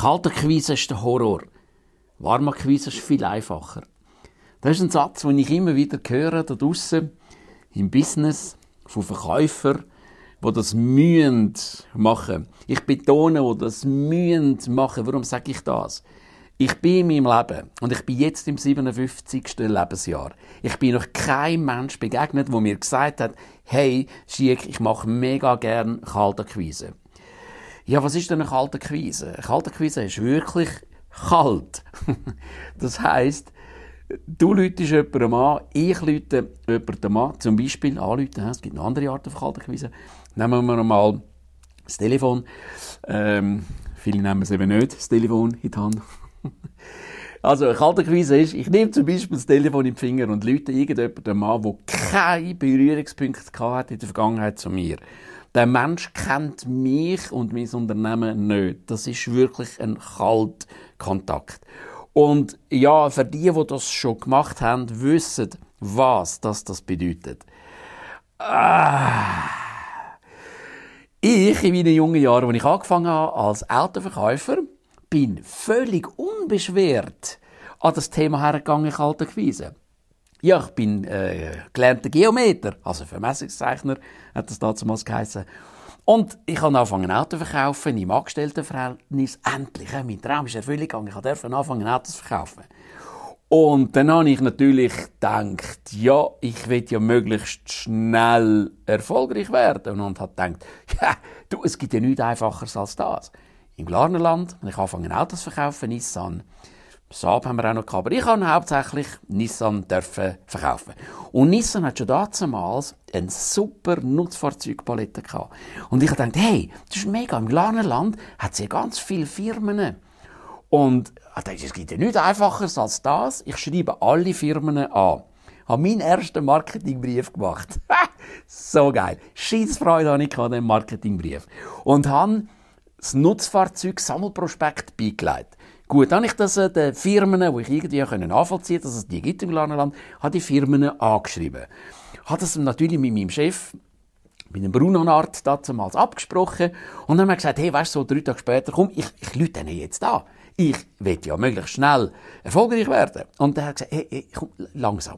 Kaltakquise ist der Horror. Warmakquise ist viel einfacher. Das ist ein Satz, den ich immer wieder höre, da draussen im Business, von Verkäufern, die das mühen machen. Ich betone, die das mühen machen. Warum sage ich das? Ich bin in meinem Leben und ich bin jetzt im 57. Lebensjahr. Ich bin noch kein Mensch begegnet, der mir gesagt hat, hey, Schick, ich mache mega gern Kaltakquise. Ja, was ist denn eine Kaltakquise? Eine Kaltakquise ist wirklich kalt. Das heisst, du läutest jemanden an, ich läute jemanden an, zum Beispiel anrufen, es gibt eine andere Art von Kaltakquise. Nehmen wir mal das Telefon. Viele nehmen es eben nicht, das Telefon in die Hand. Also, eine Kaltakquise ist, ich nehme zum Beispiel das Telefon in die Finger und läute irgendjemanden an, der keine Berührungspunkte hatte in der Vergangenheit zu mir. Der Mensch kennt mich und mein Unternehmen nicht. Das ist wirklich ein Kaltkontakt. Und ja, für die das schon gemacht haben, wissen, was das bedeutet. Ich, in meinen jungen Jahren, als ich angefangen habe als Autoverkäufer, bin völlig unbeschwert an das Thema hergegangen, Kaltakquise. Ja, ich bin gelernter Geometer, also Vermessungszeichner, hat das damals geheissen. Und ich habe angefangen, Autos zu verkaufen, im Angestelltenverhältnis. Endlich, mein Traum ist erfüllt gegangen. Ich durfte anfangen, Autos zu verkaufen. Und dann habe ich natürlich gedacht, ja, ich will ja möglichst schnell erfolgreich werden. Und habe gedacht, ja, du, es gibt ja nichts Einfacheres als das. Im Glarnerland, ich angefangen, Autos zu verkaufen, Nissan. Saab haben wir auch noch gehabt, aber ich habe hauptsächlich Nissan verkaufen. Und Nissan hat schon damals eine super Nutzfahrzeugpalette gehabt. Und ich habe gedacht, hey, das ist mega. Im Glarnerland hat es ja ganz viele Firmen. Und ich dachte, es gibt ja nichts Einfacheres als das. Ich schreibe alle Firmen an. Ich habe meinen ersten Marketingbrief gemacht. So geil. Scheissfreude hatte ich an diesem Marketingbrief. Und habe das Nutzfahrzeug-Sammelprospekt beigelegt. Gut, dann habe ich das den Firmen, die ich irgendwie nachvollziehen konnte, dass es die gibt im Glarnerland, habe die Firmen angeschrieben. Ich habe das natürlich mit meinem Chef, mit dem Bruno-Nart, damals abgesprochen. Und dann haben wir gesagt, hey, weißt du, so 3 Tage später, komm, ich rufe denen jetzt an. Ich will ja möglichst schnell erfolgreich werden. Und dann hat er gesagt, hey, komm, langsam.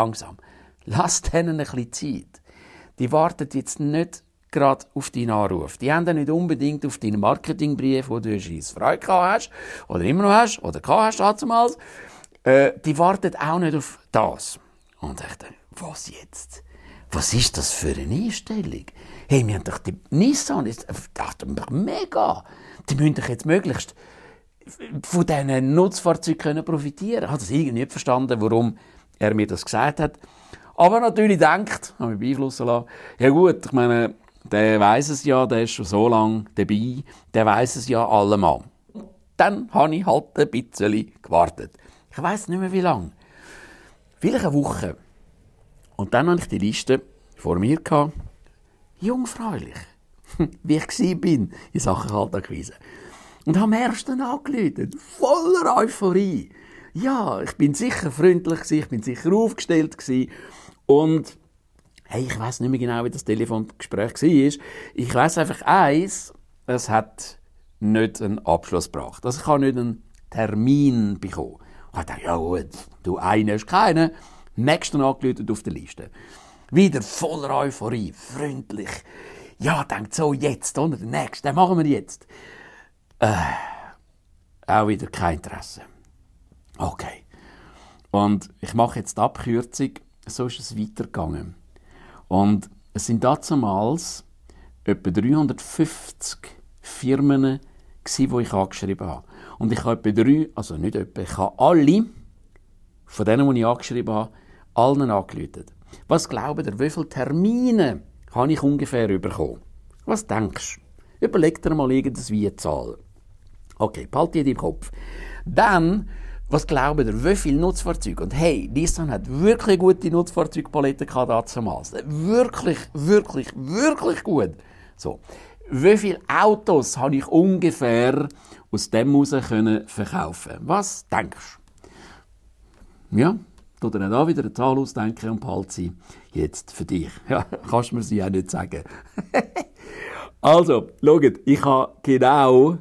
Lass denen ein bisschen Zeit. Die warten jetzt nicht gerade auf deinen Anruf. Die haben dann nicht unbedingt auf deinen Marketingbrief, wo du Freude gehabt hast, oder immer noch hast, oder gehabt hast damals. Die warten auch nicht auf das. Und ich dachte, was jetzt? Was ist das für eine Einstellung? Hey, wir haben doch die Nissan, ich dachte, mega. Die müssen doch jetzt möglichst von diesen Nutzfahrzeugen profitieren. Ich habe das irgendwie nicht verstanden, warum er mir das gesagt hat. Aber natürlich denkt, habe mich beeinflussen lassen, ja gut, ich meine, der weiss es ja, der ist schon so lange dabei, der weiss es ja allemal. Dann habe ich halt ein bisschen gewartet. Ich weiss nicht mehr wie lange. Vielleicht eine Woche. Und dann hatte ich die Liste vor mir gehabt, jungfräulich, wie ich war in Sachen Kaltakquise. Und habe am ersten angerufen, voller Euphorie. Ja, ich bin sicher freundlich gewesen, ich bin sicher aufgestellt gewesen. Und hey, ich weiss nicht mehr genau, wie das Telefongespräch war. Ich weiss einfach eins, es hat nicht einen Abschluss gebracht. Also ich habe nicht einen Termin bekommen. Ich dachte, ja gut, du einen hast keinen. Nächsten angerufen auf der Liste. Wieder voller Euphorie, freundlich. Ja, denkt so, jetzt, oder? Den nächsten, den machen wir jetzt. Auch wieder kein Interesse. Okay. Und ich mache jetzt die Abkürzung. So ist es weitergegangen. Und es sind damals etwa 350 Firmen, die ich angeschrieben habe. Und ich habe ich habe alle von denen, die ich angeschrieben habe, allen angerufen. Was glaubt ihr, wie viele Termine habe ich ungefähr bekommen? Was denkst du? Überleg dir mal irgendeine Zahl. Okay, behalte die im Kopf. Dann, was glaubt ihr, wie viele Nutzfahrzeuge? Und hey, Nissan hat wirklich gute Nutzfahrzeugpalette gehabt damals. Wirklich, wirklich, wirklich gut. So. Wie viele Autos habe ich ungefähr aus dem heraus verkaufen? Was denkst du? Ja, tu dir da wieder eine Zahl ausdenken und behalte sie jetzt für dich. Ja, kannst du mir sie auch nicht sagen. Also, schaut, ich habe genau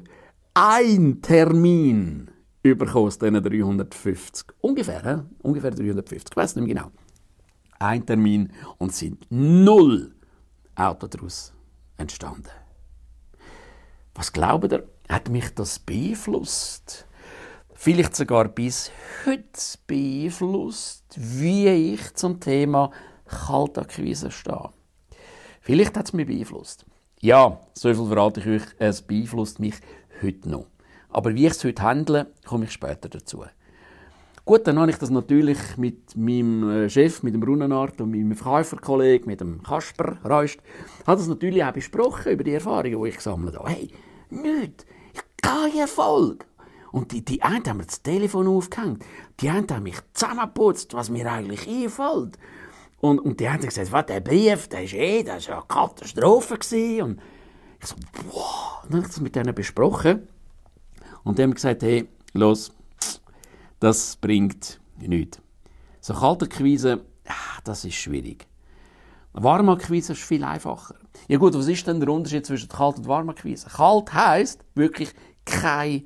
ein Termin bekommen aus diesen 350. Ungefähr 350, ich weiss nicht mehr genau. Ein Termin und es sind 0 Autos daraus entstanden. Was glaubt ihr, hat mich das beeinflusst? Vielleicht sogar bis heute beeinflusst, wie ich zum Thema Kaltakquise stehe. Vielleicht hat es mich beeinflusst. Ja, so viel verrate ich euch, es beeinflusst mich heute noch. Aber wie ich es heute handle, komme ich später dazu. Gut, dann habe ich das natürlich mit meinem Chef, mit dem Runenart und meinem Verkäuferkollegen, mit dem Kasper Reust, hat das natürlich auch besprochen über die Erfahrungen, die ich gesammelt habe. Hey, nicht, ich habe Erfolg. Und die einen haben mir das Telefon aufgehängt, die einen haben mich zusammengeputzt, was mir eigentlich einfällt. Und die haben gesagt, was, der Brief, das war eine Katastrophe gewesen. Und ich so, wow. Und dann habe ich das mit denen besprochen. Und die haben gesagt, hey, los, das bringt nichts. So Kaltakquise, das ist schwierig. Warmakquise ist viel einfacher. Ja gut, was ist denn der Unterschied zwischen Kalt- und Warmakquise? Kalt heisst wirklich keine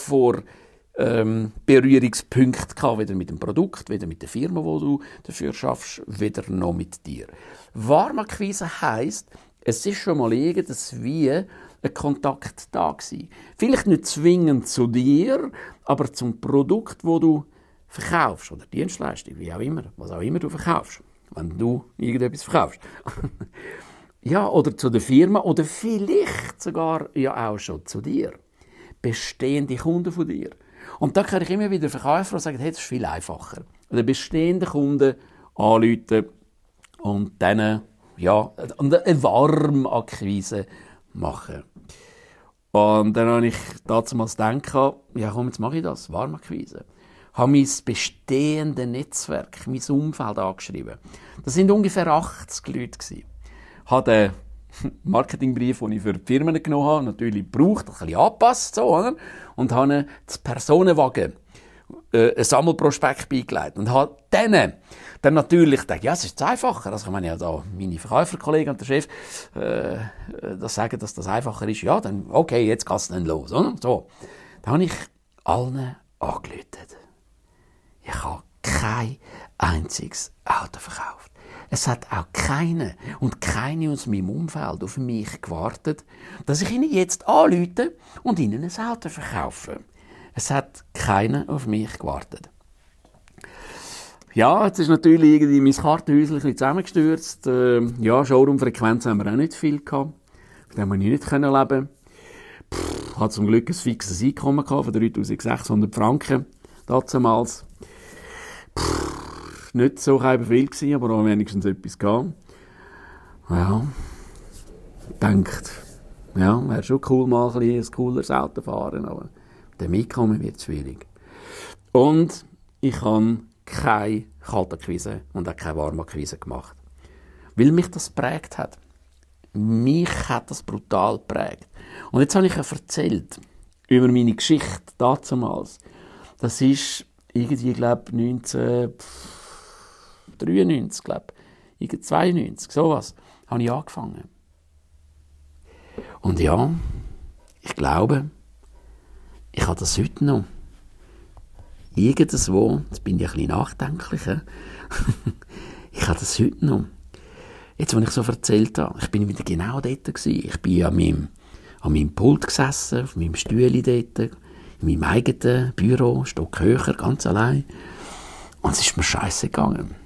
Berührungspunkte gehabt, weder mit dem Produkt, weder mit der Firma, wo du dafür schaffst, weder noch mit dir. Warmakquise heisst, es ist schon mal irgendwie ein Kontakt da gewesen. Vielleicht nicht zwingend zu dir, aber zum Produkt, wo du verkaufst oder Dienstleistung, wie auch immer, was auch immer du verkaufst, wenn du irgendetwas verkaufst. Ja, oder zu der Firma oder vielleicht sogar ja auch schon zu dir. Bestehende Kunden von dir. Und da kann ich immer wieder Verkäufer sagen, hey, das ist viel einfacher. Oder bestehende Kunden anrufen und dann ja, eine Warmakquise machen. Und dann habe ich damals gedacht, ja komm, jetzt mache ich das, Warmakquise. Ich habe mein bestehendes Netzwerk, mein Umfeld angeschrieben. Das sind ungefähr 80 Leute. Ich habe den Marketingbrief, den ich für die Firmen genommen habe, natürlich gebraucht, ein bisschen angepasst, so, oder? Und habe das Personenwagen ein Sammelprospekt beigelegt und habe denen dann natürlich gedacht, ja, es ist einfacher. Also ich meine ja da meine Verkäuferkollegen und der Chef das sagen, dass das einfacher ist. Ja, dann okay, jetzt geht es dann los, oder? So, dann habe ich allen angerufen. Ich habe kein einziges Auto verkauft. Es hat auch keine und keine aus meinem Umfeld auf mich gewartet, dass ich ihnen jetzt anrufe und ihnen ein Auto verkaufe. Es hat keiner auf mich gewartet. Ja, jetzt ist natürlich irgendwie mein Kartenhäuschen ein bisschen zusammengestürzt. Ja, Showroom-Frequenz haben wir auch nicht viel gehabt. Von dem konnte ich nicht leben. Ich hatte zum Glück ein fixes Einkommen von 3'600 Franken damals. Nicht so viel gewesen, aber auch wenigstens etwas gehabt. Ja, denkt, ja, wäre schon cool, mal ein cooleres Auto fahren, aber mit dem Einkommen wird es schwierig. Und ich habe keine Kaltakquise und auch keine Warmakquise gemacht. Weil mich das geprägt hat. Mich hat das brutal geprägt. Und jetzt habe ich ja erzählt über meine Geschichte damals. Das ist irgendwie, glaube ich, 1993, glaube ich, 92, sowas, habe ich angefangen. Und ja, ich glaube, ich habe das heute noch. Irgendwo, jetzt bin ich ein bisschen nachdenklicher, ich habe das heute noch. Jetzt, als ich so erzählt habe, ich bin wieder genau dort gewesen. Ich bin an meinem Pult gesessen, auf meinem Stühle dort, in meinem eigenen Büro, Stock höher, ganz allein. Und es ist mir scheisse gegangen.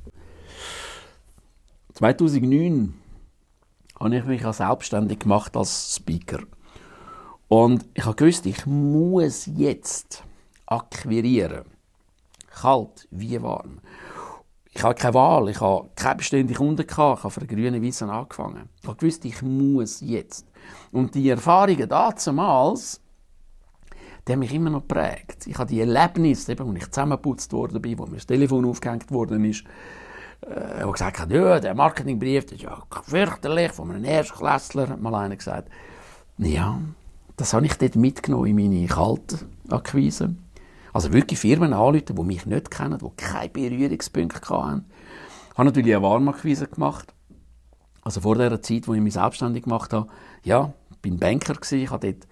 2009 habe ich mich selbstständig gemacht als Speaker. Und ich habe gewusst, ich muss jetzt akquirieren. Kalt wie warm. Ich habe keine Wahl, ich habe keine bestehenden Kunden gehabt, ich habe für eine grüne Wiese angefangen. Ich habe gewusst, ich muss jetzt. Und die Erfahrungen damals, die haben mich immer noch geprägt. Ich habe die Erlebnisse, wo ich zusammengeputzt worden bin, wo mir das Telefon aufgehängt worden ist, wo gesagt hat, ja, der Marketingbrief, das ist ja fürchterlich, von einem Erstklässler, hat mal einer gesagt. Ja, das habe ich dort mitgenommen in meine Kaltakquise. Also wirklich Firmen anrufen, die mich nicht kennen, die keine Berührungspunkte hatten. Ich habe natürlich eine Warmakquise gemacht. Also vor der Zeit, wo ich mich selbstständig gemacht habe. Ja, ich war Banker, ich habe dort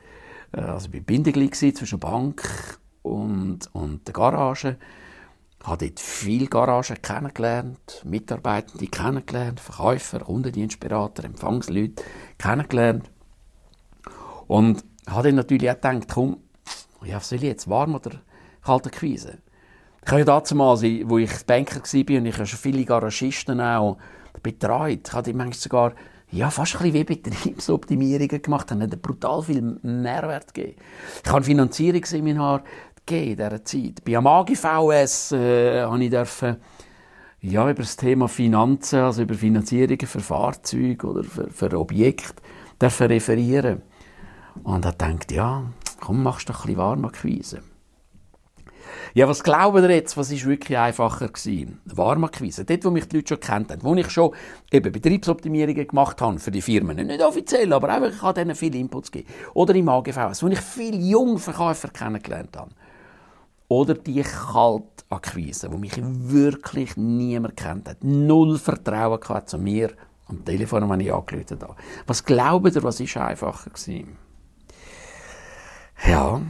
also bei Bindeglied zwischen Bank und der Garage. Ich habe dort viele Garagen kennengelernt, Mitarbeitende kennengelernt, Verkäufer, Kundendienstberater, Empfangsleute kennengelernt. Und habe dann natürlich auch gedacht, komm, ja, was soll ich jetzt, warm oder kalte Quise? Ich habe ja damals, wo ich Banker war, und ich habe schon viele Garagisten auch betreut, ich habe manchmal sogar fast ein bisschen wie Betriebsoptimierungen gemacht, haben brutal viel Mehrwert gegeben. Ich habe ein Finanzierungsseminar gegeben in dieser Zeit. Bei Amagi VS habe ich über das Thema Finanzen, also über Finanzierungen für Fahrzeuge oder für Objekte, referieren. Und er denkt, ja, komm, machst du doch ein bisschen Warmakquise. Ja, was glauben ihr jetzt, was ist wirklich einfacher gewesen? Warmakquise. Dort, wo mich die Leute schon kennt haben, wo ich schon eben Betriebsoptimierungen gemacht habe für die Firmen. Nicht offiziell, aber einfach, ich habe denen viele Inputs gegeben. Oder im AGVS, wo ich viele junge Verkäufer kennengelernt habe. Oder die Kaltakquise, wo mich wirklich niemand kennt hat. Null Vertrauen gehabt zu mir am Telefon, wenn ich angerufen habe. Was glaubt ihr, was ist einfacher gewesen? Ja,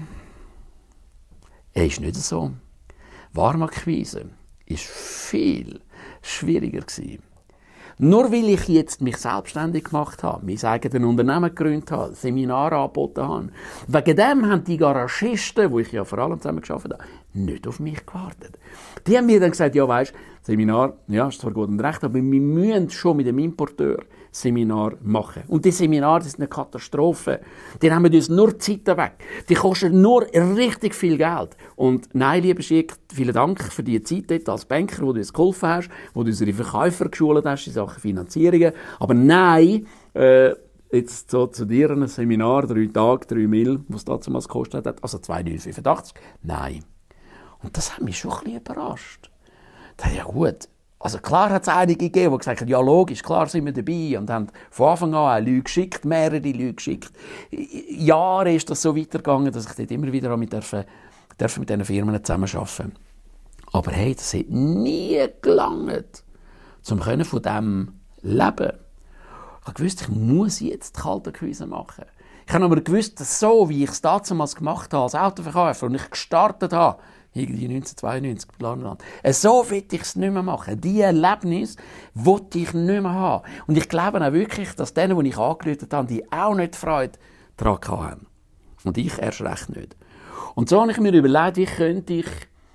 ist nicht so. Warmakquise ist viel schwieriger gewesen. Nur weil ich jetzt mich selbstständig gemacht habe, mein eigenes Unternehmen gegründet habe, Seminare angeboten habe, wegen dem haben die Garagisten, wo ich ja vor allem zusammen gearbeitet habe, nicht auf mich gewartet. Die haben mir dann gesagt, ja weisst, Seminar, ja, ist zwar gut und recht, aber wir müssen schon mit dem Importeur Seminar machen. Und die Seminare, das ist eine Katastrophe. Die nehmen uns nur Zeiten weg. Die kosten nur richtig viel Geld. Und nein, lieber Schick, vielen Dank für die Zeit dort als Banker, wo du uns geholfen hast, wo du unsere Verkäufer geschult hast in Sachen Finanzierungen. Aber nein, jetzt so zu dir ein Seminar, 3 Tage, 3 Mil, was das damals gekostet hat, also 2,985. Nein. Und das hat mich schon ein bisschen überrascht. Ja gut. Also klar hat es einige gegeben, die gesagt haben, ja logisch, klar sind wir dabei und haben von Anfang an auch Leute geschickt, mehrere Leute geschickt. Jahre ist das so weitergegangen, dass ich dort immer wieder mit diesen Firmen zusammenarbeiten. Aber hey, das hat nie gelangt, um von dem leben. Ich habe gewusst, ich muss jetzt Kaltakquise machen. Ich habe aber gewusst, dass so, wie ich es damals gemacht habe als Autoverkäufer und ich gestartet habe, irgendwie 1992 Planland. So will ich es nicht mehr machen. Die Erlebnis will ich nicht mehr haben. Und ich glaube auch wirklich, dass denen, die ich angerufen habe, die auch nicht Freude daran haben. Und ich erst recht nicht. Und so habe ich mir überlegt, wie könnte ich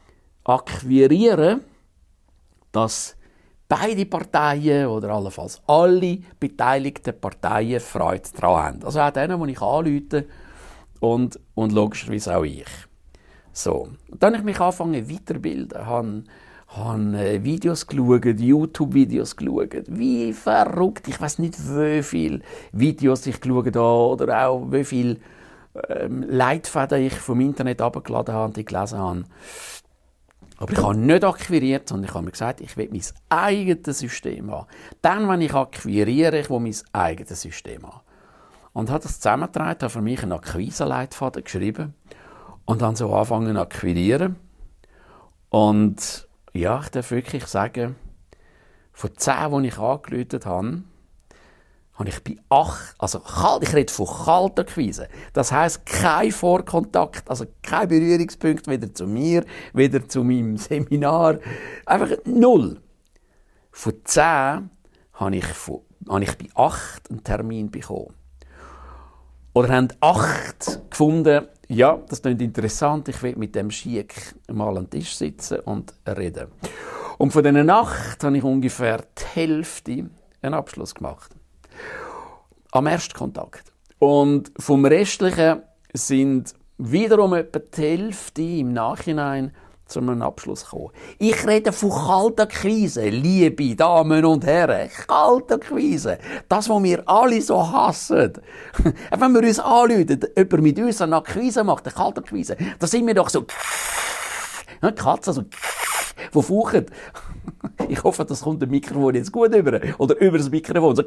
akquirieren, dass beide Parteien oder allenfalls alle beteiligten Parteien Freude daran haben. Also auch denen, die ich anrufe und logischerweise auch ich. So. Und dann habe ich mich angefangen weiterbilden, habe Videos geschaut, YouTube-Videos geschaut, wie verrückt, ich weiß nicht, wie viele Videos ich geschaut habe oder auch wie viele Leitfäden ich vom Internet abgeladen habe und die gelesen habe. Aber ich habe nicht akquiriert, sondern ich habe mir gesagt, ich will mein eigenes System haben. Dann, wenn ich akquiriere, ich will mein eigenes System haben. Und habe das zusammengetragen, habe für mich einen Akquise-Leitfaden geschrieben und dann so angefangen zu akquirieren. Und ja, ich darf wirklich sagen, von 10, die ich angerufen habe ich bei 8, also ich rede von Kaltakquise. Das heisst, kein Vorkontakt, also kein Berührungspunkt, weder zu mir, weder zu meinem Seminar. Einfach 0. Von 10 habe ich bei 8 einen Termin bekommen. Oder haben 8 gefunden, ja, das klingt interessant, ich will mit dem Schick mal an den Tisch sitzen und reden. Und von diesen 8 habe ich ungefähr die Hälfte einen Abschluss gemacht. Am Erstkontakt. Und vom Restlichen sind wiederum etwa die Hälfte im Nachhinein zu einem Abschluss gekommen. Ich rede von Kaltakquise, liebe Damen und Herren. Kaltakquise. Das, was wir alle so hassen. Wenn wir uns anrufen, jemand mit uns eine Akquise macht, eine Kaltakquise, da sind wir doch so eine Katze, so die fauchen. Ich hoffe, das kommt dem Mikrofon jetzt gut über. Oder über das Mikrofon. So.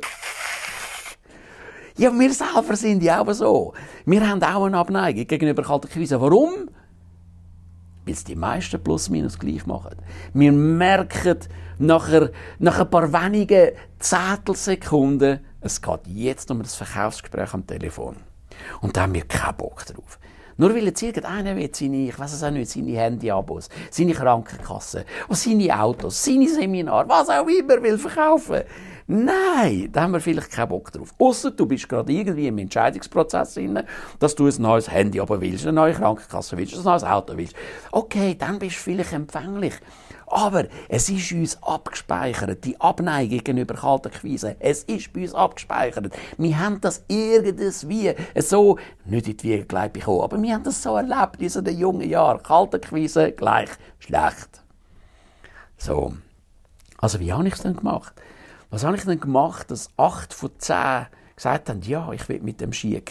Ja, wir selber sind ja auch so. Wir haben auch eine Abneigung gegenüber Kaltakquise. Warum? Weil es die meisten plus minus gleich machen. Wir merken nach ein paar wenigen Zehntelsekunden, es geht jetzt um das Verkaufsgespräch am Telefon. Und da haben wir keinen Bock drauf. Nur weil jetzt irgendeiner will ich weiss es auch nicht, seine Handyabos, seine Krankenkasse, seine Autos, seine Seminare, was auch immer will verkaufen. Nein, da haben wir vielleicht keinen Bock drauf. Ausser du bist gerade irgendwie im Entscheidungsprozess drin, dass du ein neues Handy-Abo willst, eine neue Krankenkasse willst, ein neues Auto willst. Okay, dann bist du vielleicht empfänglich. Aber es ist uns abgespeichert, die Abneigung gegenüber Kaltakquise. Es ist bei uns abgespeichert. Wir haben das irgendwie so, nicht in die Wiege gleich bekommen, aber wir haben das so erlebt in den jungen Jahren. Kaltakquise gleich schlecht. So. Also wie habe ich es denn gemacht? Was habe ich denn gemacht, dass 8 von 10 gesagt haben, ja, ich will mit dem Schick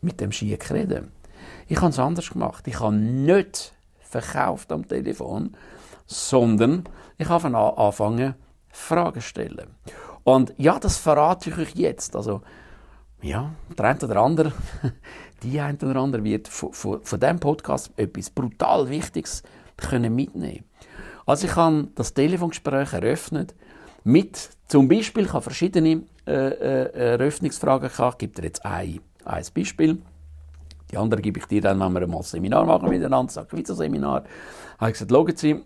reden. Ich habe es anders gemacht. Ich habe nicht verkauft am Telefon, sondern ich habe angefangen, Fragen zu stellen. Und ja, das verrate ich euch jetzt. Also, ja, der eine oder andere, die eine oder andere wird von diesem Podcast etwas brutal Wichtiges mitnehmen können. Also ich habe das Telefongespräch eröffnet mit, zum Beispiel, ich habe verschiedene Eröffnungsfragen gehabt. Ich gebe dir jetzt ein Beispiel. Die andere gebe ich dir dann, wenn wir mal ein Seminar machen miteinander, das Akquise-Seminar. Habe ich gesagt, schauen Sie,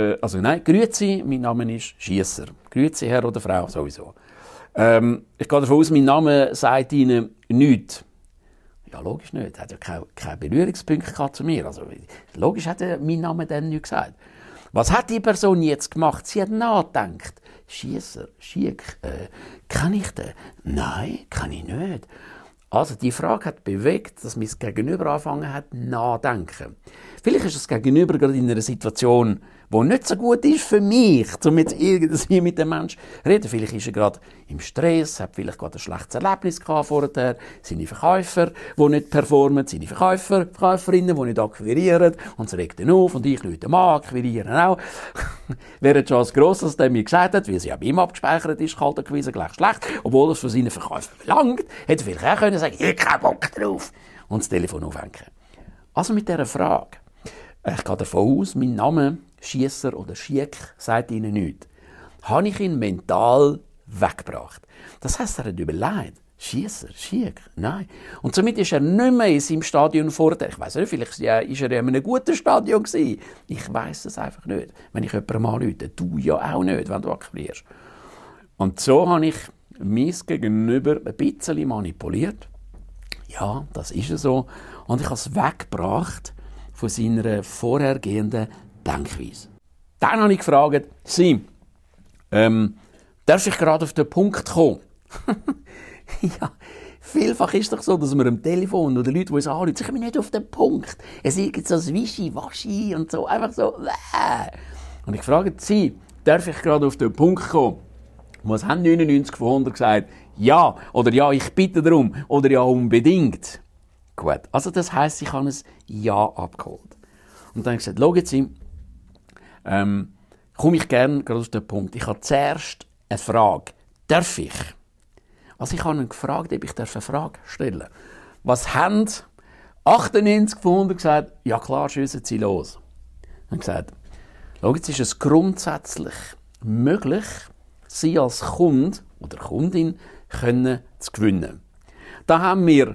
grüezi, mein Name ist Schiesser. Grüezi, Herr oder Frau, sowieso. Ich gehe davon aus, mein Name sagt Ihnen nichts. Ja, logisch nicht. Er hat ja keine Berührungspunkte gehabt zu mir. Also, logisch hat er meinen Namen dann nicht gesagt. Was hat die Person jetzt gemacht? Sie hat nachgedacht. Schiesser, Schick, kann ich den? Nein, kann ich nicht. Also die Frage hat bewegt, dass mein Gegenüber angefangen hat, nachzudenken. Vielleicht ist das Gegenüber gerade in einer Situation, die nicht so gut ist für mich, um jetzt irgendwie mit dem Menschen zu reden. Vielleicht ist er gerade im Stress, hat vielleicht gerade ein schlechtes Erlebnis gehabt vorher, seine Verkäufer, die nicht performen, seine Verkäuferinnen, die nicht akquirieren, und es regt ihn auf, und ich Leute mal akquirieren auch. Wäre schon als gross, dass der mir gesagt hat, weil sie ja bei ihm abgespeichert ist, Kaltakquise gleich schlecht, obwohl er es von seinen Verkäufern verlangt, hätte er vielleicht auch können sagen, ich habe keinen Bock drauf, und das Telefon aufhängen. Also mit dieser Frage, ich gehe davon aus, mein Name Schiesser oder Schick sagt Ihnen nichts, habe ich ihn mental weggebracht. Das heisst, er hat überlegt, Schiesser, Schick, nein. Und somit ist er nicht mehr in seinem Stadion vorher. Ich weiss nicht, vielleicht war er in einem guten Stadion gewesen. Ich weiss es einfach nicht. Wenn ich jemandem anrufe, du ja auch nicht, wenn du akquirierst. Und so habe ich mein Gegenüber ein bisschen manipuliert. Ja, das ist so. Und ich habe es weggebracht von seiner vorhergehenden Denkweise. Dann habe ich gefragt, darf ich gerade auf den Punkt kommen? Ja, vielfach ist es doch so, dass wir am Telefon oder Leute, die uns anrufen, sagen wir nicht auf den Punkt. Es ist so ein Wischi-Waschi und so, einfach so. Und ich frage Sie, darf ich gerade auf den Punkt kommen? Was haben 99 von 100 gesagt? Ja, oder ja, ich bitte darum, oder ja, unbedingt. Gut, also das heisst, ich habe ein Ja abgeholt. Und dann habe ich gesagt, schauen Sie, komme ich gerne gerade auf den Punkt. Ich habe zuerst eine Frage. Darf ich? Also ich habe ihn gefragt, ob ich eine Frage stellen darf. Was haben 98 von 100 gesagt? Ja klar, schiessen Sie los. Ich habe gesagt, schauen Sie, ist es grundsätzlich möglich, Sie als Kunde oder Kundin zu gewinnen. Da haben wir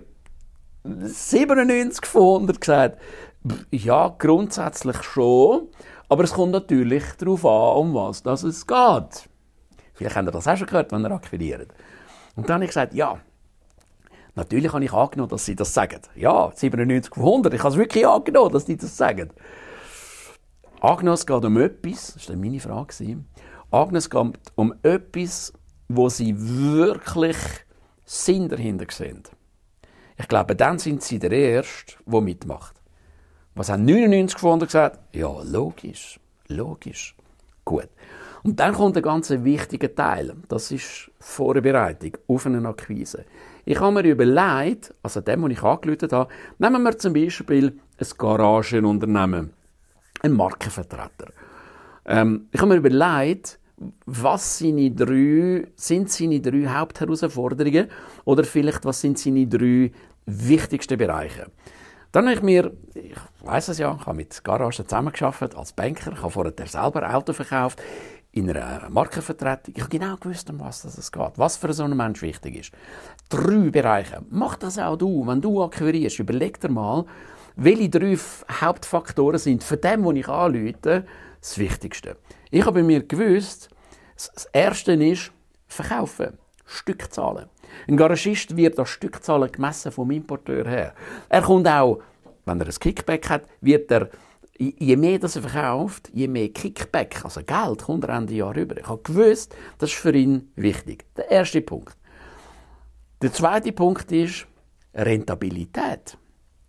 97 von 100 gesagt, ja, grundsätzlich schon, aber es kommt natürlich darauf an, um was es geht. Vielleicht habt ihr das auch schon gehört, wenn ihr akquiriert. Und dann habe ich gesagt, ja, natürlich habe ich angenommen, dass sie das sagen. Ja, 97 von 100, ich habe es wirklich angenommen, dass die das sagen. Angenommen, es geht um etwas, das war dann meine Frage, angenommen, es geht um etwas, wo sie wirklich Sinn dahinter sehen. Ich glaube, dann sind sie der Erste, der mitmacht. Was haben 99 von 100 gesagt? Ja, logisch. Gut. Und dann kommt ein ganz wichtiger Teil. Das ist Vorbereitung auf eine Akquise. Ich habe mir überlegt, also dem, was ich angerufen habe, nehmen wir zum Beispiel ein Garagenunternehmen, ein Markenvertreter. Ich habe mir überlegt, was sind seine drei Hauptherausforderungen oder vielleicht, was sind seine 3 wichtigsten Bereiche. Dann habe ich weiss es ja, ich habe mit Garagen zusammengearbeitet als Banker, ich habe vorher selber Auto verkauft. in einer Markenvertretung. Ich habe genau gewusst, um was es geht, was für so einen Mensch wichtig ist. 3 Bereiche. Mach das auch du. Wenn du akquirierst, überleg dir mal, welche 3 Hauptfaktoren sind für den, den ich anrufe, das Wichtigste. Ich habe bei mir gewusst, das Erste ist verkaufen, Stückzahlen. Ein Garagist wird an Stückzahlen gemessen vom Importeur her. Er kommt auch, wenn er ein Kickback hat, wird er, je mehr das er verkauft, je mehr Kickback, also Geld, kommt er Ende Jahr rüber. Ich habe gewusst, das ist für ihn wichtig. Der erste Punkt. Der zweite Punkt ist Rentabilität.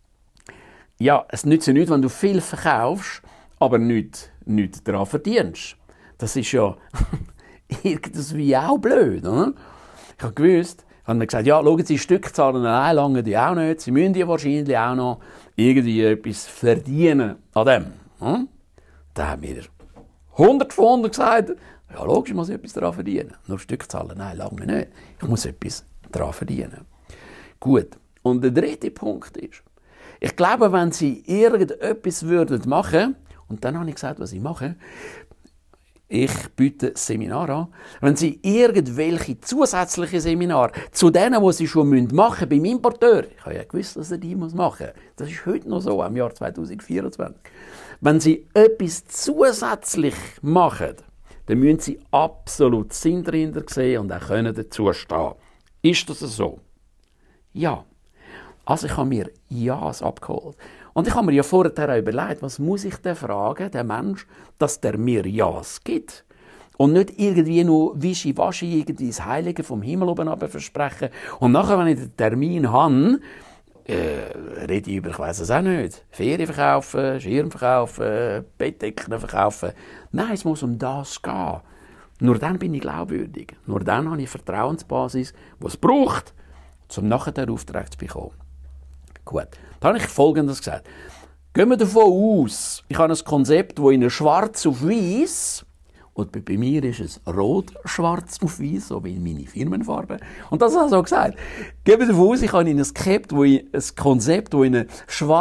Ja, es nützt ja nichts, wenn du viel verkaufst, aber nichts daran verdienst. Das ist ja irgendwie auch blöd, oder? Ich habe gewusst, haben mir gesagt, ja, schauen Sie, Stückzahlen allein lange die auch nicht. Sie müssen ja wahrscheinlich auch noch irgendwie etwas verdienen an dem. Hm? Da haben mir 100 von 100 gesagt, ja, logisch, ich muss etwas daran verdienen. Nur Stückzahlen, nein, lange nicht. Ich muss etwas daran verdienen. Gut. Und der dritte Punkt ist, ich glaube, wenn Sie irgendetwas würden machen, und dann habe ich gesagt, was ich mache, ich biete Seminar an. Wenn Sie irgendwelche zusätzliche Seminare zu denen, die Sie schon machen müssen, beim Importeur, ich habe ja gewusst, dass er die machen muss. Das ist heute noch so, im Jahr 2024. Wenn Sie etwas zusätzlich machen, dann müssen Sie absolut Sinn dahinter sehen und auch können dazu stehen. Ist das so? Ja. Also ich habe mir Ja's abgeholt. Und ich habe mir ja vorher überlegt, was muss ich denn fragen, der Mensch, dass der mir Ja's gibt. Und nicht irgendwie nur wischiwaschi irgendwie das Heilige vom Himmel oben runter versprechen. Und nachher, wenn ich den Termin habe, rede ich über, ich weiss es auch nicht, Ferien verkaufen, Schirm verkaufen, Bettdecken verkaufen. Nein, es muss um das gehen. Nur dann bin ich glaubwürdig. Nur dann habe ich eine Vertrauensbasis, die es braucht, um nachher den Auftrag zu bekommen. Gut, dann habe ich Folgendes gesagt. Gehen wir davon aus, ich habe ein Konzept, das in schwarz auf weiß, und bei mir ist es rot-schwarz auf weiß, so wie meine Firmenfarbe. Und das habe ich so gesagt. Gehen wir davon aus, ich habe ein Konzept, das in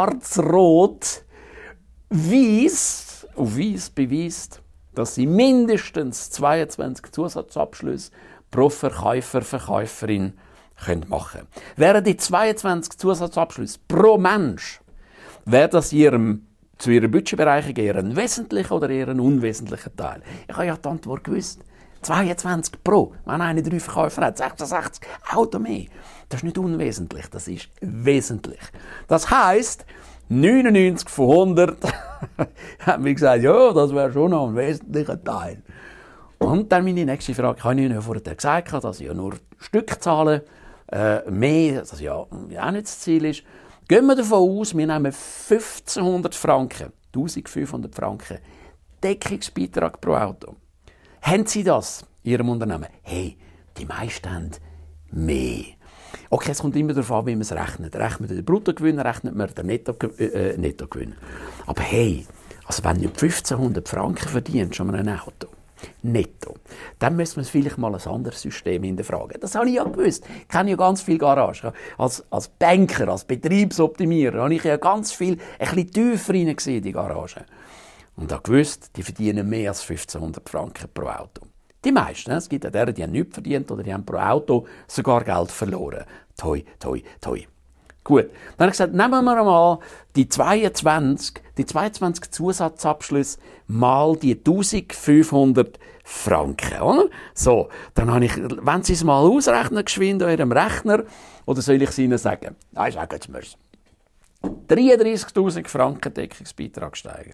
schwarz-rot-weiß auf weiß beweist, dass Sie mindestens 22 Zusatzabschlüsse pro Verkäufer, Verkäuferin machen können. Wären die 22 Zusatzabschlüsse pro Mensch, wäre das zu ihrem Budgetbereich eher ein wesentlicher oder eher ein unwesentlicher Teil? Ich habe ja die Antwort gewusst. 22 pro. Wenn einer 3 Verkäufer hat, 66 Auto mehr. Das ist nicht unwesentlich, das ist wesentlich. Das heisst, 99 von 100 haben mir gesagt, ja, das wäre schon noch ein wesentlicher Teil. Und dann meine nächste Frage, ich habe Ihnen ja vorher gesagt, dass ja nur Stückzahlen mehr, das ja auch nicht das Ziel ist. Gehen wir davon aus, wir nehmen 1500 Franken, 1500 Franken Deckungsbeitrag pro Auto. Haben Sie das in Ihrem Unternehmen? Hey, die meisten haben mehr. Okay, es kommt immer darauf an, wie man es rechnet. Rechnet man den Bruttogewinn, rechnet man den Nettogewinn. Aber hey, also wenn du 1500 Franken verdienst an einem Auto, netto, dann müssen wir vielleicht mal ein anderes System hinterfragen. Das habe ich ja gewusst. Ich kenne ja ganz viele Garagen. Als Banker, als Betriebsoptimierer habe ich ja ganz viel ein bisschen tiefer reingesehen in die Garagen. Und habe gewusst, die verdienen mehr als 1500 Franken pro Auto. Die meisten. Es gibt ja deren, die haben nichts verdient oder die haben pro Auto sogar Geld verloren. Toi, toi, toi. Gut, dann habe ich gesagt, nehmen wir mal die 22 Zusatzabschlüsse mal die 1500 Franken, oder? So, dann habe ich, wenn Sie es mal ausrechnen, geschwind an Ihrem Rechner, oder soll ich es Ihnen sagen? Nein, sagen Sie mir es. 33'000 Franken Deckungsbeitragssteigerung.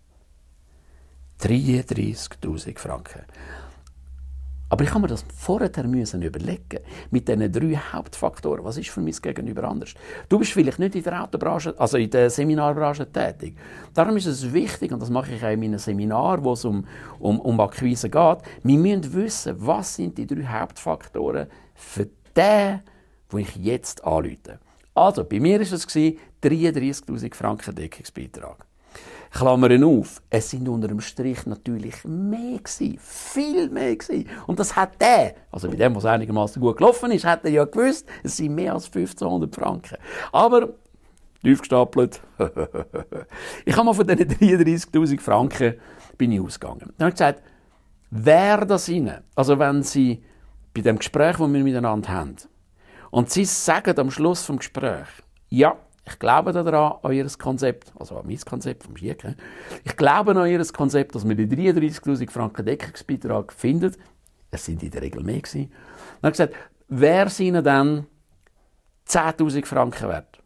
33'000 Franken. Aber ich habe mir das vorher überlegen, mit diesen 3 Hauptfaktoren. Was ist für mich Gegenüber anders? Du bist vielleicht nicht in der Autobranche, also in der Seminarbranche tätig. Darum ist es wichtig, und das mache ich auch in meinen Seminaren, wo es um Akquise geht, wir müssen wissen, was sind die 3 Hauptfaktoren für den, den ich jetzt anrufe. Also, bei mir war es 33'000 Franken Deckungsbeitrag. Klammern auf, es sind unter dem Strich natürlich mehr gewesen, viel mehr gewesen. Und das hat der, also bei dem, was einigermaßen gut gelaufen ist, hat er ja gewusst, es sind mehr als 1500 Franken. Aber, tief gestapelt, ich habe mal von diesen 33'000 Franken bin ich ausgegangen. Dann habe ich gesagt, wer das Ihnen, also wenn Sie bei dem Gespräch, das wir miteinander haben, und Sie sagen am Schluss vom Gespräch, ja, ich glaube daran, an Ihr Konzept, also an mein Konzept vom Schicken, ich glaube an Ihr Konzept, dass wir die 33'000 Franken Deckungsbeitrag finden, es sind in der Regel mehr gewesen, dann habe ich gesagt, wäre es Ihnen dann 10'000 Franken wert?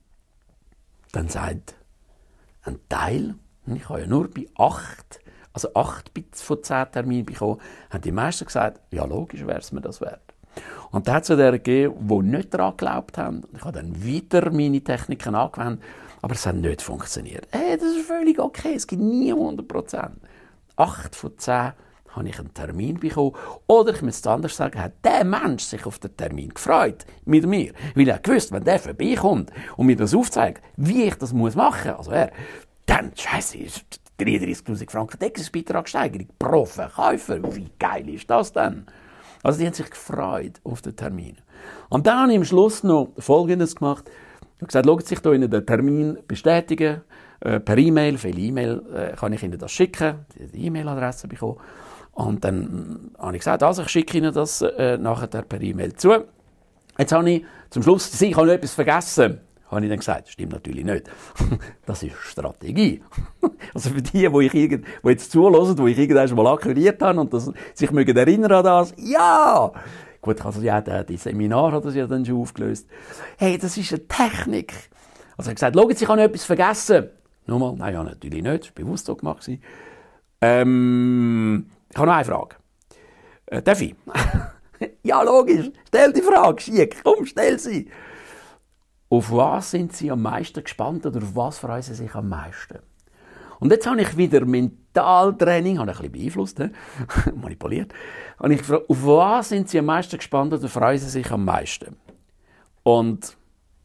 Dann sagt ein Teil, ich habe ja nur bei 8 von 10 Terminen bekommen, haben die meisten gesagt, ja logisch wäre es mir das wert. Und dann hat es ja der gegeben, die nicht daran geglaubt haben. Ich habe dann weiter meine Techniken angewendet, aber es hat nicht funktioniert. Hey, das ist völlig okay, es gibt nie 100%. 8 von 10 habe ich einen Termin bekommen. Oder ich muss es anders sagen, hat der Mensch sich auf den Termin gefreut mit mir. Weil er gewusst, wenn der vorbeikommt und mir das aufzeigt, wie ich das machen muss, also dann, scheisse, ist 33'000 Franken Deckungsbeitragssteigerung pro Verkäufer. Wie geil ist das denn? Also die haben sich gefreut auf den Termin. Und dann habe ich am Schluss noch Folgendes gemacht. Ich habe gesagt, schaut sich hier Ihnen den Termin bestätigen, per E-Mail. Viele E-Mail kann ich Ihnen das schicken, die E-Mail-Adresse bekommen. Und dann habe ich gesagt, also ich schicke Ihnen das nachher per E-Mail zu. Jetzt habe ich zum Schluss, ich habe noch etwas vergessen. Habe ich dann gesagt, stimmt natürlich nicht. Das ist Strategie. Also für die jetzt zuhören, die ich irgendwann mal akquiriert habe und sich mögen erinnern an das, ja! Gut, also ja, die Seminar hat das ja dann schon aufgelöst. Hey, das ist eine Technik. Also ich habe gesagt, schauen Sie, ich habe noch etwas vergessen. Nochmal, nein, ja, natürlich nicht, das war bewusst so gemacht. Ich habe noch eine Frage. Darf ich? Ja, logisch, stell die Frage, Schick, komm, stell sie. Auf was sind Sie am meisten gespannt oder auf was freuen Sie sich am meisten? Und jetzt habe ich wieder Mentaltraining, habe ich ein bisschen beeinflusst, manipuliert. Habe ich gefragt, auf was sind Sie am meisten gespannt oder freuen Sie sich am meisten? Und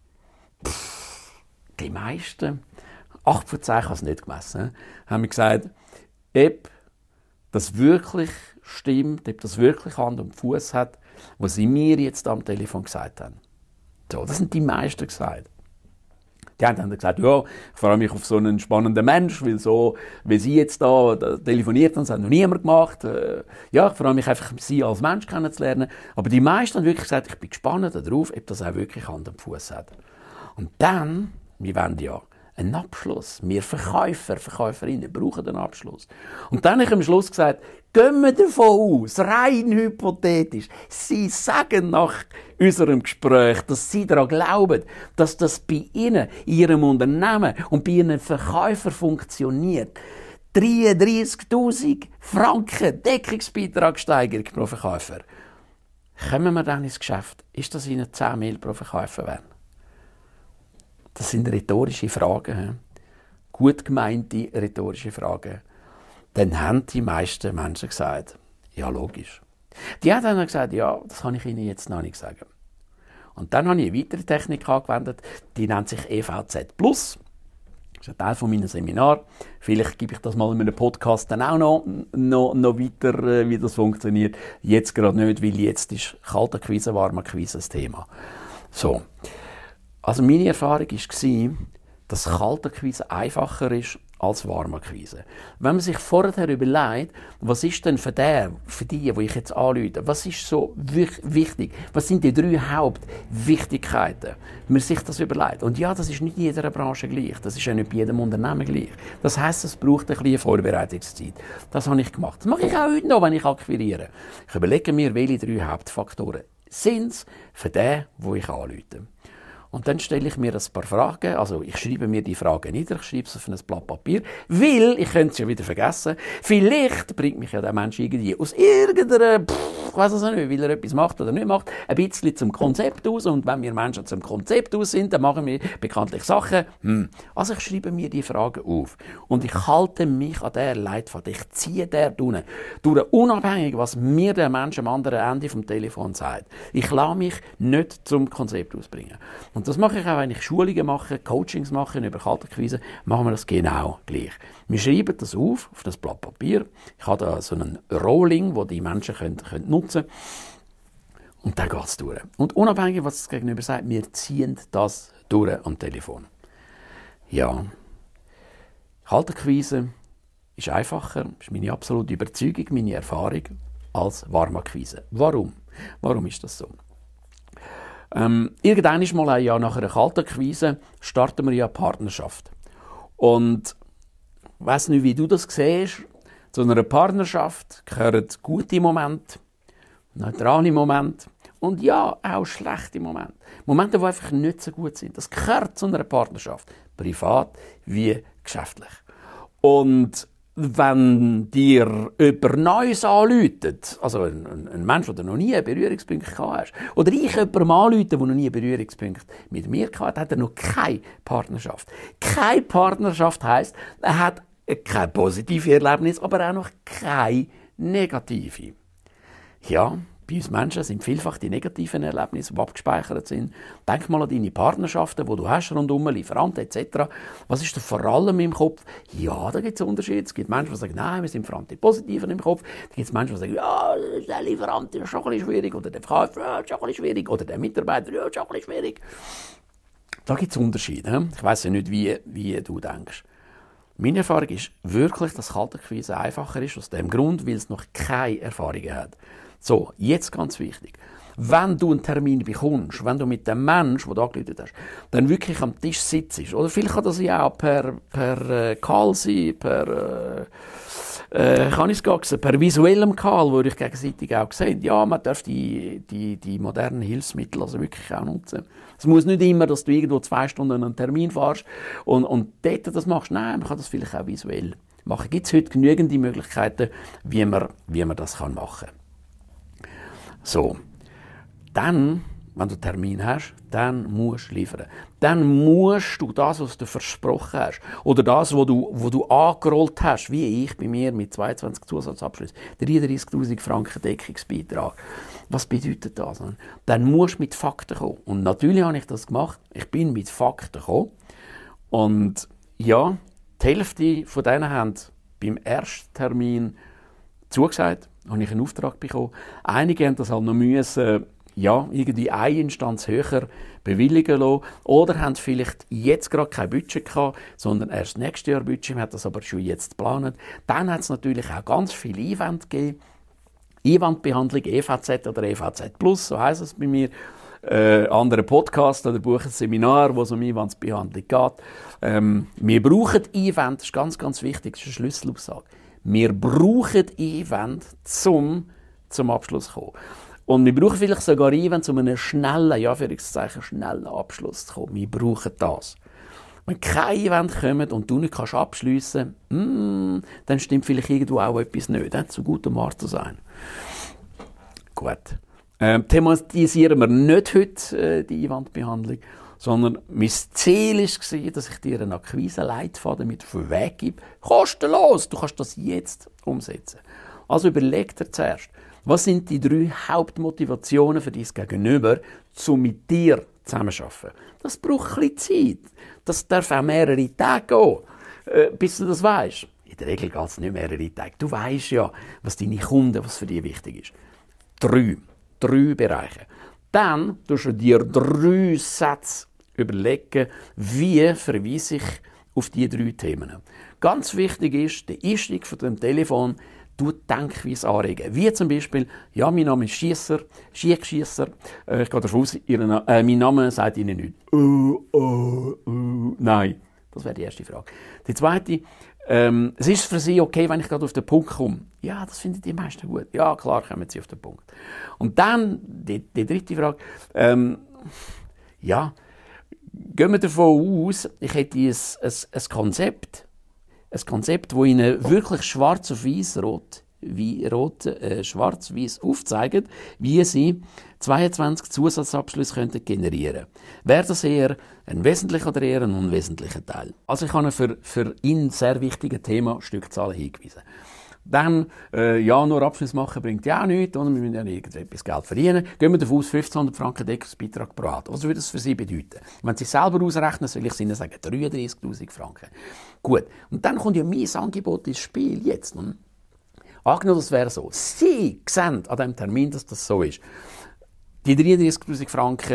die meisten, 8 von 10, ich habe es nicht gemessen, haben mir gesagt, ob das wirklich stimmt, ob das wirklich Hand und Fuß hat, was Sie mir jetzt am Telefon gesagt haben. So, das sind die meisten gesagt. Die haben dann gesagt, ja, ich freue mich auf so einen spannenden Mensch, weil so, wie Sie jetzt da telefoniert haben, das hat noch niemand gemacht. Ja, ich freue mich einfach, Sie als Mensch kennenzulernen. Aber die meisten haben wirklich gesagt, ich bin gespannt darauf, ob das auch wirklich Hand und Fuß hat. Und dann, wir wollen ja einen Abschluss. Wir Verkäuferinnen brauchen einen Abschluss. Und dann habe ich am Schluss gesagt, gehen wir davon aus, rein hypothetisch, Sie sagen nach unserem Gespräch, dass Sie daran glauben, dass das bei Ihnen, in Ihrem Unternehmen und bei Ihren Verkäufern funktioniert. 33'000 Franken Deckungsbeitragssteigerung pro Verkäufer. Kommen wir dann ins Geschäft? Ist das Ihnen 10 Mail pro Verkäufer wert? Das sind rhetorische Fragen. Gut gemeinte rhetorische Fragen. Dann haben die meisten Menschen gesagt, ja, logisch. Die haben dann gesagt, ja, das kann ich Ihnen jetzt noch nicht sagen. Und dann habe ich eine weitere Technik angewendet, die nennt sich EVZ+. Das ist ein Teil von meinem Seminar. Vielleicht gebe ich das mal in einem Podcast dann auch noch weiter, wie das funktioniert. Jetzt gerade nicht, weil jetzt ist Kaltakquise, Warmakquise das Thema. So. Also meine Erfahrung war, dass Kaltakquise einfacher ist als Warmakquise. Wenn man sich vorher überlegt, was ist denn für die ich jetzt anrufe, was ist so wichtig, was sind die 3 Hauptwichtigkeiten, wenn man sich das überlegt. Und ja, das ist nicht in jeder Branche gleich, das ist ja nicht bei jedem Unternehmen gleich. Das heisst, es braucht ein bisschen Vorbereitungszeit. Das habe ich gemacht. Das mache ich auch heute noch, wenn ich akquiriere. Ich überlege mir, welche 3 Hauptfaktoren sind es für den, wo ich anrufe. Und dann stelle ich mir ein paar Fragen, also ich schreibe mir die Fragen nieder, ich schreibe sie auf ein Blatt Papier, weil, ich könnte es ja wieder vergessen, vielleicht bringt mich ja der Mensch irgendwie aus irgendeiner, ich weiss es nicht, weil er etwas macht oder nicht macht, ein bisschen zum Konzept aus, und wenn wir Menschen zum Konzept aus sind, dann machen wir bekanntlich Sachen. Also ich schreibe mir die Fragen auf und ich halte mich an der Leitfaden, ich ziehe der durch, unabhängig, was mir der Mensch am anderen Ende vom Telefon sagt. Ich lasse mich nicht zum Konzept ausbringen. Und das mache ich auch, wenn ich Schulungen mache, Coachings mache über Kaltakquise, machen wir das genau gleich. Wir schreiben das auf das Blatt Papier. Ich habe da so einen Rolling, den die Menschen können nutzen können. Und dann geht es durch. Und unabhängig, was das Gegenüber sagt, wir ziehen das durch am Telefon. Ja, Kaltakquise ist einfacher, ist meine absolute Überzeugung, meine Erfahrung, als Warmakquise. Warum? Warum ist das so? Irgendwann mal ja nach einer Kaltakquise starten wir ja eine Partnerschaft. Und ich weiss nicht, wie du das siehst. Zu einer Partnerschaft gehören gute Momente, neutrale Momente und ja, auch schlechte Momente. Momente, die einfach nicht so gut sind. Das gehört zu einer Partnerschaft, privat wie geschäftlich. Und wenn dir jemand Neues anruft, also ein Mensch, der noch nie einen Berührungspunkt hatte, oder ich jemandem anrufe, der noch nie einen Berührungspunkt mit mir hatte, hat er noch keine Partnerschaft. Keine Partnerschaft heisst, er hat kein positives Erlebnis, aber auch noch kein negative. Ja, bei uns Menschen sind vielfach die negativen Erlebnisse, die abgespeichert sind. Denk mal an deine Partnerschaften, die du hast, rundum, Lieferanten etc. Was ist da vor allem im Kopf? Ja, da gibt es Unterschiede. Es gibt Menschen, die sagen, nein, wir sind vor allem die Positiven im Kopf. Da gibt es Menschen, die sagen, ja, der Lieferant ist schon ein bisschen schwierig, oder der Verkäufer ist schon ein bisschen schwierig, oder der Mitarbeiter ist schon ein bisschen schwierig. Da gibt es Unterschiede. Ich weiss ja nicht, wie du denkst. Meine Erfahrung ist wirklich, dass Kaltakquise einfacher ist, aus dem Grund, weil es noch keine Erfahrungen hat. So, jetzt ganz wichtig. Wenn du einen Termin bekommst, wenn du mit dem Menschen, den du angerufen hast, dann wirklich am Tisch sitzt, oder vielleicht kann das ja auch per Call sein, per visuellem Call, wo euch gegenseitig auch seht. Ja, man darf die modernen Hilfsmittel also wirklich auch nutzen. Es muss nicht immer, dass du irgendwo 2 Stunden einen Termin fährst und dort das machst. Nein, man kann das vielleicht auch visuell machen. Gibt es heute genügend Möglichkeiten, wie man das machen kann. So, dann, wenn du einen Termin hast, dann musst du liefern. Dann musst du das, was du versprochen hast, oder das, was du angerollt hast, wie ich bei mir mit 22 Zusatzabschlüssen, 33'000 Franken Deckungsbeitrag. Was bedeutet das? Dann musst du mit Fakten kommen. Und natürlich habe ich das gemacht. Ich bin mit Fakten gekommen. Und ja, die Hälfte von denen haben beim ersten Termin zugesagt, habe ich einen Auftrag bekommen. Einige haben das halt noch müssen, irgendwie eine Instanz höher bewilligen lassen. Oder haben vielleicht jetzt gerade kein Budget gehabt, sondern erst nächstes Jahr Budget, man hat das aber schon jetzt geplant. Dann hat es natürlich auch ganz viele Events gegeben. Eventbehandlung, EVZ oder EVZ Plus, so heisst es bei mir. Andere Podcasts oder buchen ein Seminar, wo es um Eventsbehandlung geht. Wir brauchen Event, das ist ganz, ganz wichtig, das ist eine Schlüsselaussage. Wir brauchen Event, zum Abschluss zu kommen. Und wir brauchen vielleicht sogar Event, um einen schnellen Abschluss zu kommen. Wir brauchen das. Wenn kein Event kommt und du nicht abschliessen kannst, dann stimmt vielleicht irgendwo auch etwas nicht. Zu gutem Art zu sein. Gut. Thematisieren wir nicht heute die Eventbehandlung, sondern mein Ziel war, dass ich dir einen Akquise-Leitfaden mit auf den Weg gebe. Kostenlos! Du kannst das jetzt umsetzen. Also überleg dir zuerst, was sind die 3 Hauptmotivationen für dein Gegenüber, um mit dir zusammenzuarbeiten. Das braucht ein bisschen Zeit. Das darf auch mehrere Tage gehen, bis du das weisst. In der Regel geht es nicht mehrere Tage. Du weisst ja, was deine Kunden, was für dich wichtig ist. 3 Bereiche. Dann tust du dir 3 Sätze überlegen, wie verweise ich auf die 3 Themen. Ganz wichtig ist, der Einstieg von dem Telefon, du Denkweise anregen. Wie zum Beispiel, ja, mein Name ist Schiesser, Schiesser. Ich gehe davon aus, mein Name sagt Ihnen nichts. Nein, das wäre die erste Frage. Die zweite, es ist für Sie okay, wenn ich gerade auf den Punkt komme. Ja, das finden die meisten gut. Ja, klar, kommen Sie auf den Punkt. Und dann, die dritte Frage, gehen wir davon aus, ich hätte ein Konzept, das Ihnen wirklich schwarz auf weiß, schwarz-weiß aufzeigt, wie Sie 22 Zusatzabschlüsse könnten generieren. Wäre das eher ein wesentlicher oder eher ein unwesentlicher Teil? Also ich habe für ihn sehr wichtige Thema Stückzahlen hingewiesen. Dann, nur Abschluss machen bringt ja auch nichts, und wir müssen ja irgendetwas Geld verdienen. Gehen wir davon aus, 1500 Franken Deckungsbeitrag pro Jahr. Was würde das für Sie bedeuten? Wenn Sie selber ausrechnen, soll ich Ihnen sagen, 33'000 Franken. Gut. Und dann kommt ja mein Angebot ins Spiel jetzt. Angenommen, das wäre so. Sie sehen an diesem Termin, dass das so ist. Die 33'000 Franken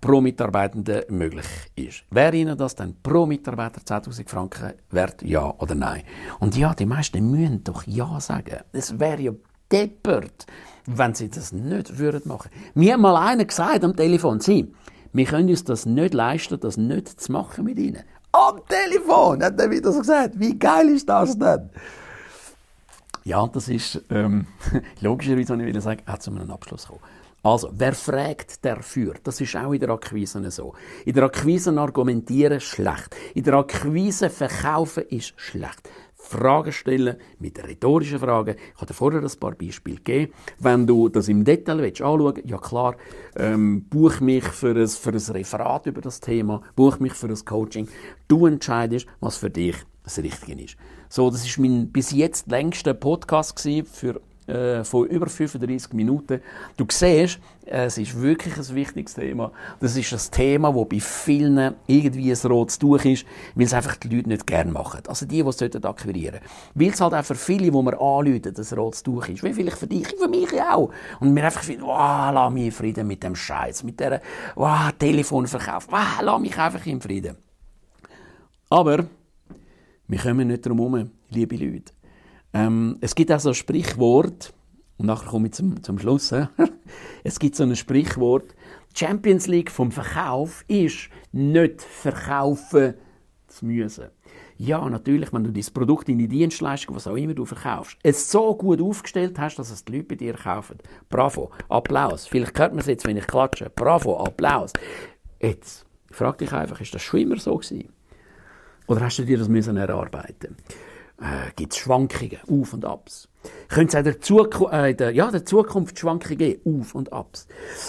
pro Mitarbeitenden möglich ist. Wäre Ihnen das dann pro Mitarbeiter 10'000 Franken wert, ja oder nein? Und ja, die meisten müssen doch ja sagen. Es wäre ja deppert, wenn sie das nicht würden machen. Mir hat mal einer gesagt am Telefon, wir können uns das nicht leisten, das nicht zu machen mit Ihnen. Am Telefon hat er wieder so gesagt. Wie geil ist das denn? Ja, das ist logischerweise, was ich will sagen, hat zu einem Abschluss gekommen. Also, wer fragt, der führt. Das ist auch in der Akquise so. In der Akquise argumentieren, schlecht. In der Akquise verkaufen ist schlecht. Fragen stellen mit rhetorischen Fragen. Ich habe dir vorher ein paar Beispiele gegeben. Wenn du das im Detail anschauen willst, ja klar, buch mich für ein Referat über das Thema, buch mich für ein Coaching. Du entscheidest, was für dich das Richtige ist. So, das ist mein bis jetzt längster Podcast von über 35 Minuten. Du siehst, es ist wirklich ein wichtiges Thema. Das ist ein Thema, das bei vielen irgendwie ein rotes Tuch ist, weil es einfach die Leute nicht gerne machen. Also die es akquirieren sollten. Weil es halt auch für viele, die wir anrufen, ein rotes Tuch ist. Wie vielleicht für dich, für mich auch. Und wir einfach finden, lass mich in Frieden mit dem Scheiß, mit dieser Telefonverkauf. Lass mich einfach in Frieden. Aber wir kommen nicht drum herum, liebe Leute. Es gibt auch so ein Sprichwort, und nachher komme ich zum Schluss. Es gibt so ein Sprichwort, die Champions League vom Verkauf ist nicht verkaufen zu müssen. Ja, natürlich, wenn du dein Produkt, deine Dienstleistung, was auch immer du verkaufst, es so gut aufgestellt hast, dass es die Leute bei dir kaufen. Bravo, Applaus. Vielleicht hört man es jetzt, wenn ich klatsche. Bravo, Applaus. Jetzt, ich frage dich einfach, ist das schon immer so gewesen? Oder hast du dir das müssen erarbeiten? Gibt es Schwankungen, Auf und Abs? Könnte es auch der Zukunft Schwankungen geben, Auf und Abs?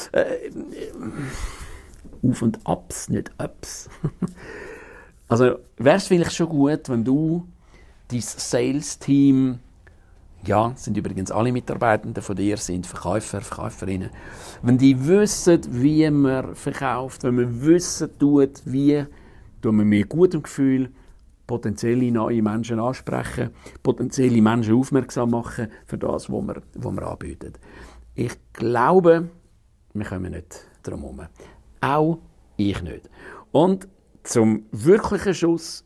Auf und Abs, nicht Ups. Also wäre es vielleicht schon gut, wenn du dein Sales-Team, ja, sind übrigens alle Mitarbeitenden von dir, sind Verkäufer, Verkäuferinnen, wenn die wissen, wie man verkauft, wenn man wissen tut, wie man mit gutem Gefühl potenzielle neue Menschen ansprechen, potenzielle Menschen aufmerksam machen für das, was wir anbieten. Ich glaube, wir kommen nicht drum herum. Auch ich nicht. Und zum wirklichen Schluss,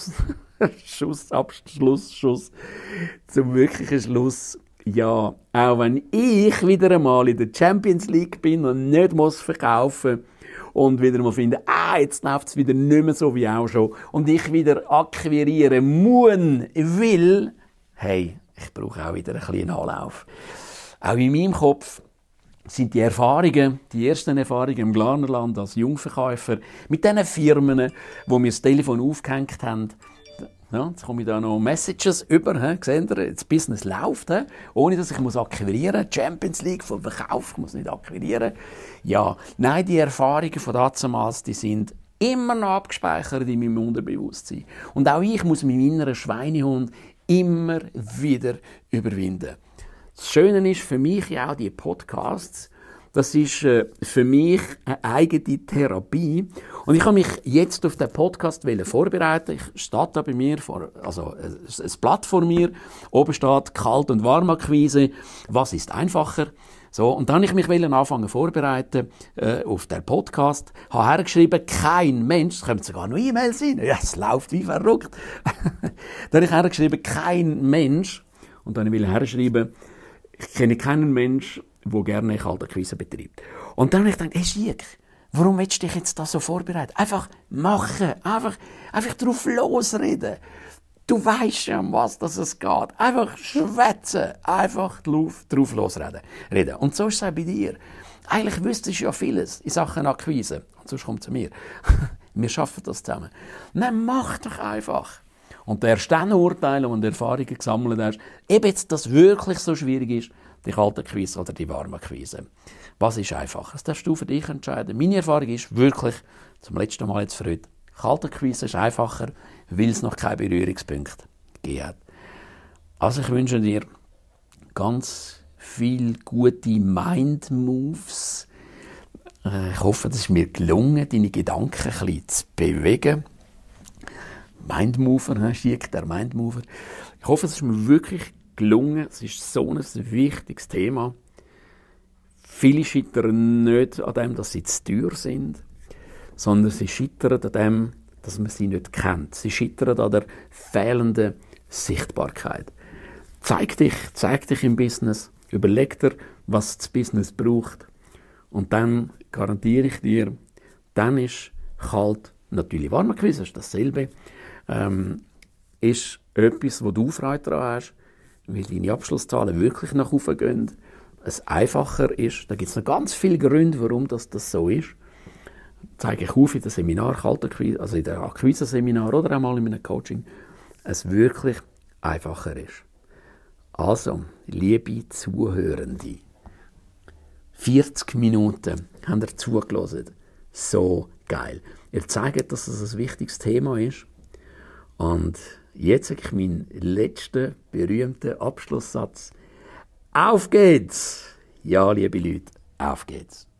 zum wirklichen Schluss, ja, auch wenn ich wieder einmal in der Champions League bin und nicht muss verkaufen und wieder mal finde, jetzt läuft es wieder nicht mehr so wie auch schon und ich wieder akquirieren muss, will, hey, ich brauche auch wieder ein bisschen Anlauf. Auch in meinem Kopf sind die ersten Erfahrungen im Glarnerland als Jungverkäufer mit diesen Firmen, wo mir das Telefon aufgehängt haben. Ja, jetzt komme ich da noch Messages über, seht ihr, das Business läuft, ohne dass ich akquirieren muss. Champions League vom Verkauf, ich muss nicht akquirieren. Ja, nein, die Erfahrungen von damals, die sind immer noch abgespeichert in meinem Unterbewusstsein. Und auch ich muss meinen inneren Schweinehund immer wieder überwinden. Das Schöne ist für mich ja auch die Podcasts. Das ist für mich eine eigene Therapie. Und ich habe mich jetzt auf den Podcast vorbereiten. Ich stehe da bei mir, ein Blatt vor mir. Oben steht Kalt- und Warmakquise. Was ist einfacher? So, und dann habe ich mich anfangen vorbereiten auf den Podcast. Habe hergeschrieben, kein Mensch, es kommen sogar noch E-Mails rein. Ja, es läuft wie verrückt. Dann habe ich hergeschrieben, kein Mensch. Und dann will ich herschreiben, ich kenne keinen Mensch, der gerne Kaltakquise betreibt. Und dann habe ich gedacht, hey Schick, warum willst du dich jetzt da so vorbereiten? Einfach machen, einfach drauf losreden. Du weisst ja, um was es geht. Einfach schwätzen, einfach drauf losreden. Und so ist es auch bei dir. Eigentlich wüsstest du ja vieles in Sachen Akquise. Und sonst komm zu mir. Wir schaffen das zusammen. Nein, mach doch einfach. Und du erst dann urteilen und Erfahrungen gesammelt hast, ob jetzt das wirklich so schwierig ist, die Kaltakquise oder die Warmakquise. Was ist einfacher? Das darfst du für dich entscheiden. Meine Erfahrung ist wirklich, zum letzten Mal jetzt für heute, Kaltakquise ist einfacher, weil es noch keine Berührungspunkte gegeben hat. Also ich wünsche dir ganz viel gute Mind-Moves. Ich hoffe, es ist mir gelungen, deine Gedanken ein bisschen zu bewegen. Mindmover, Schick, der Mindmover. Ich hoffe, es ist mir wirklich gelungen. Es ist so ein wichtiges Thema. Viele scheitern nicht an dem, dass sie zu teuer sind. sondern sie scheitern an dem, dass man sie nicht kennt. Sie scheitern an der fehlenden Sichtbarkeit. Zeig dich im Business, überleg dir, was das Business braucht und dann garantiere ich dir, dann ist kalt, natürlich Warmquise, ist dasselbe, ist etwas, wo du Freude daran hast, weil deine Abschlusszahlen wirklich nach oben gehen, es einfacher ist. Da gibt es noch ganz viele Gründe, warum das so ist. Zeige ich auf in dem Seminar, Kaltakquise, also in der Akquise-Seminar oder auch mal in einem Coaching, es wirklich einfacher ist. Also, liebe Zuhörende, 40 Minuten haben ihr zugelassen. So geil. Ihr zeigt, dass es ein wichtiges Thema ist. Und jetzt sage ich meinen letzten berühmten Abschlusssatz. Auf geht's! Ja, liebe Leute, auf geht's!